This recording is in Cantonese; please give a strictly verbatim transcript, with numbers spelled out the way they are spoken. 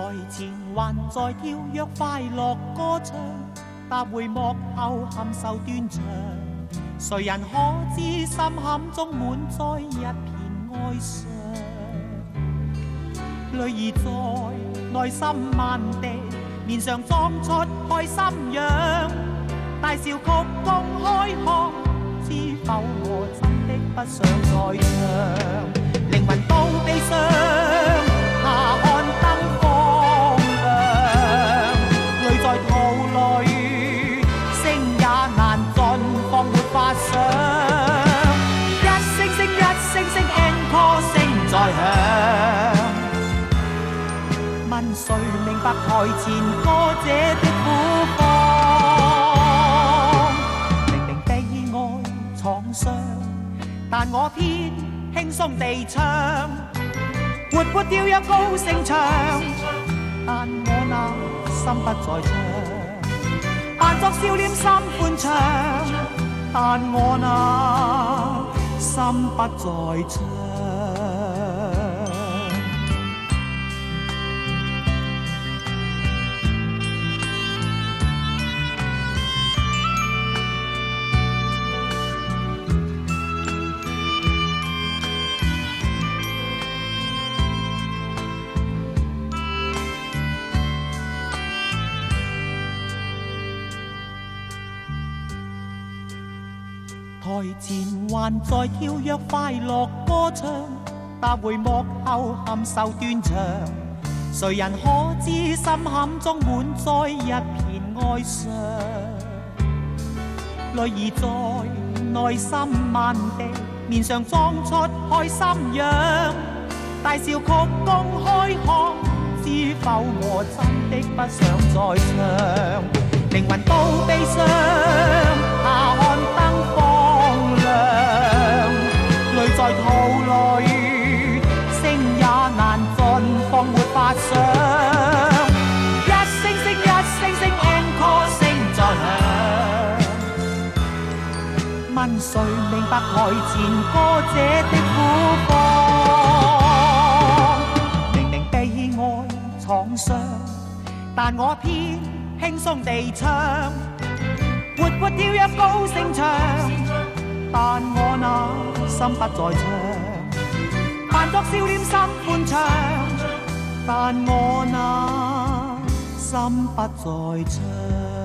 前還在跳躍快樂歌唱，踏回幕後含愁斷腸。誰人可知心坎中滿載一片哀傷？淚兒在內心漫地，面上裝出開心樣，大笑曲公開腔，知否我真的不想再唱，靈魂都悲傷，下看燈光亮，淚在肚裏，聲也難盡，放沒法想，一聲聲一聲聲 encore 聲在響，問誰明白台前歌者的苦況？明明悲哀創傷，但我偏輕鬆地唱，活潑跳躍高聲唱，但我那心不在唱，扮作笑臉心歡暢，但我那心不在唱。台前還在跳躍快樂歌唱，踏回幕後含愁斷腸。誰人可知心坎中滿載一片哀傷？淚兒在內心漫地，面上裝出開心樣，大笑曲公開腔，知否我真的不想再唱，靈魂都悲傷，下看燈光亮，淚在肚裏，聲也難盡，放沒法想，一聲聲一聲聲 encore 聲在響，問誰明白台前歌者的苦況？明明悲哀創傷，但我偏輕鬆地唱，活潑跳躍高聲唱，但我那心不在唱，扮作笑臉心歡暢，但我那心不在唱。